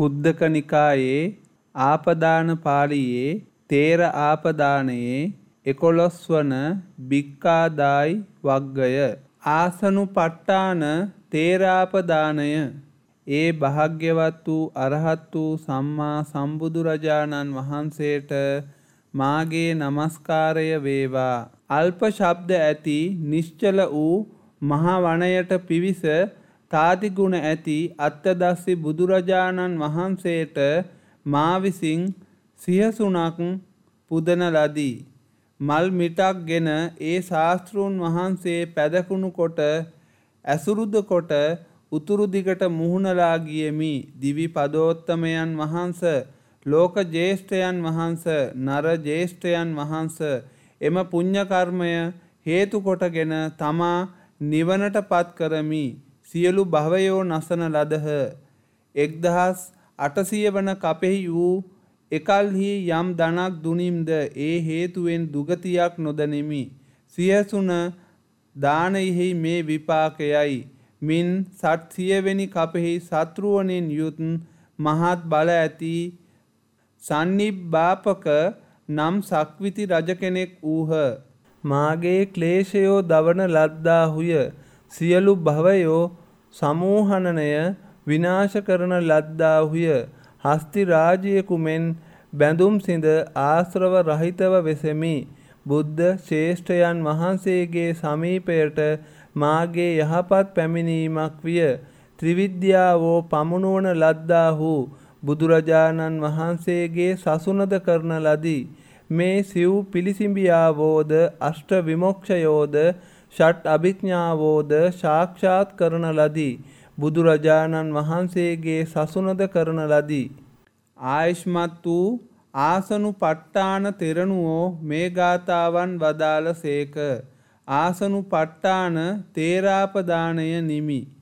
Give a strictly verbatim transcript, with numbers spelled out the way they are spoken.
කුද්දක නිකායේ ආපදාන පාළියේ තේර ආපදානයේ එකොළොස් වන භික්ඛාදායි වග්ගය. ආසනුපට්ඨාන තේරාපදානය. ඒ භාග්‍යවත් වූ අරහත් වූ සම්මා සම්බුදුරජාණන් වහන්සේට මාගේ නමස්කාරය වේවා. අල්ප ශබ්ද ඇති නිශ්චල වූ මහා වනයට පිවිස තාදිගුණ ඇති අත්තදස්සි බුදුරජාණන් වහන්සේට මා විසින් සියසුනක් පුදන ලදී. මල් මිටක් ගෙන ඒ ශාස්ත්‍රූන් වහන්සේ පැදකුණු කොට ඇසුරුද කොට උතුරු දිගට මුහුණලා ගියෙමි. දිවි පදෝත්තමයන් වහන්ස, ලෝක ජේෂ්ඨයන් වහන්ස, නර ජේෂ්ඨයන් වහන්ස එම පුණ්‍ය කර්මය හේතු කොටගෙන තමා නිවනට පත් කරමි. සියලු භවයෝ නසන ලදහ. එක්දහස් අටසිය වන කපෙහි වූ එකල්හි යම් ධනක් දුනිම්ද ඒ හේතුවෙන් දුගතියක් නොදනිමි. සියසුන දානයෙහි මේ විපාකයයි. මින් සත් සියවෙනි කපෙහි සත්‍රුවණින් යුත් මහත් බල ඇති සන්නිබ්බාපක නම් සක්විති රජ කෙනෙක් වූහ. මාගේ ක්ලේශයෝ දවන ලද්දාහුය. සියලු භවයෝ සමූහනනය විනාශ කරන ලද්දාහුය. හස්ති රාජයෙකු මෙන් බැඳුම් සිඳ ආශ්‍රව රහිතව වෙසෙමි. බුද්ධ ශ්‍රේෂ්ඨයන් වහන්සේගේ සමීපයට මාගේ යහපත් පැමිණීමක් විය. ත්‍රිවිද්‍යාවෝ පමුණුවන ලද්දාහු බුදුරජාණන් වහන්සේගේ සසුනද කරන ලදී. මේ සිව් පිළිසිඹියාවෝද අෂ්ට විමොක්ෂයෝද ෂට් අභිඥාවෝද සාක්ෂාත් කරන ලදී. බුදුරජාණන් වහන්සේගේ සසුනද කරන ලදී. ආයුෂ්මත් වූ ආසනුපට්ඨාන තෙරණුවෝ මේ ගාථාවන් වදාළ සේක. ආසනුපට්ඨාන තේරාපදානය නිමි.